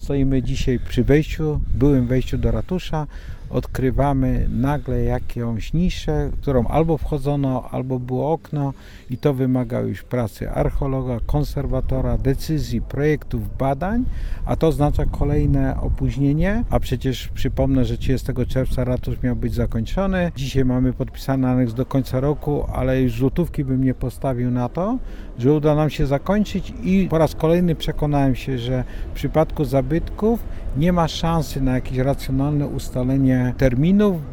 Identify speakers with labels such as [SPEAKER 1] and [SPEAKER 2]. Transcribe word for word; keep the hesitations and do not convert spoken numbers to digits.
[SPEAKER 1] Stoimy dzisiaj przy wejściu, byłym wejściu do ratusza. Odkrywamy nagle jakąś niszę, którą albo wchodzono, albo było okno i to wymaga już pracy archeologa, konserwatora, decyzji, projektów, badań, a to oznacza kolejne opóźnienie, a przecież przypomnę, że trzydziestego czerwca ratusz miał być zakończony. Dzisiaj mamy podpisany aneks do końca roku, ale już złotówki bym nie postawił na to, że uda nam się zakończyć i po raz kolejny przekonałem się, że w przypadku zabytków nie ma szansy na jakieś racjonalne ustalenie terminów,